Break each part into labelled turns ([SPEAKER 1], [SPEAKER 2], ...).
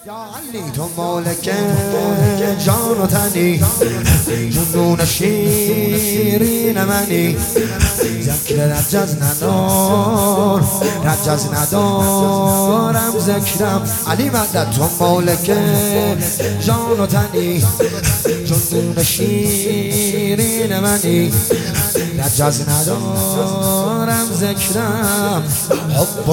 [SPEAKER 1] یا علی تو مالک جان و تنی، جنون شیرین منی، ذکر رجز ندارم ذکرم. علی مدد تو مالک جان و تنی، جنون شیرین منی، رجز ندارم ذکرم. حب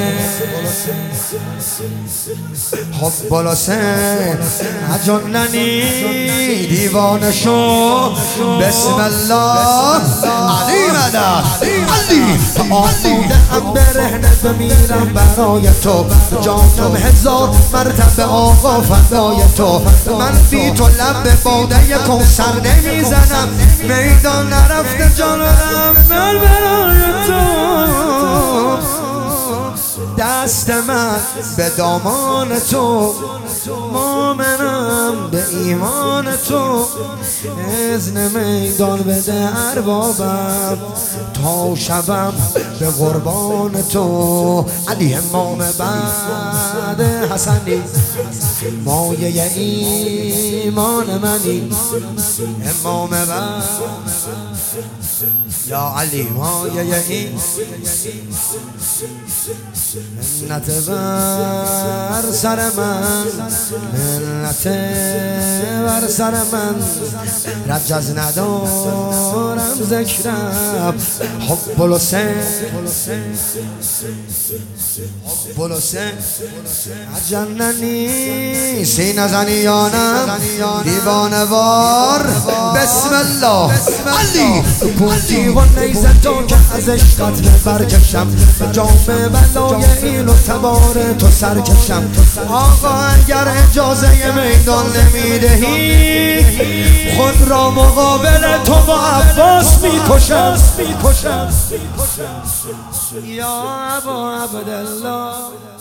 [SPEAKER 1] الحسین اجننی دیوانه شو بسم الله. علی مدد علی آماده ام برهنه بمیرم برای تو، جانم هزار مرتبه آقا فدای تو. من بی تو لب باده کوثر نمیزنم، میدان نرفته جانم من برای تو. دست من به دامان تو، مومنم به ایمان تو. اذن میدان بده اربابم تا شبم به قربان تو. علی امام بعد حسنی، مایه ایمان منی، امام بعد یا علی مایه این منت بر سر من، منت بر سر من، رجز ندارم ذکرم. حب الحسین اجننی سینه زنیانم دیوانه وار بسم الله. علی پوندی و نیزه تو که از عشقت برکشم، جام بلای این و تبار تو سرکشم. آقا اگر اجازه میدان نمیدهی، خود را مقابل تو با عباس میکشم. یا ابا عبدالله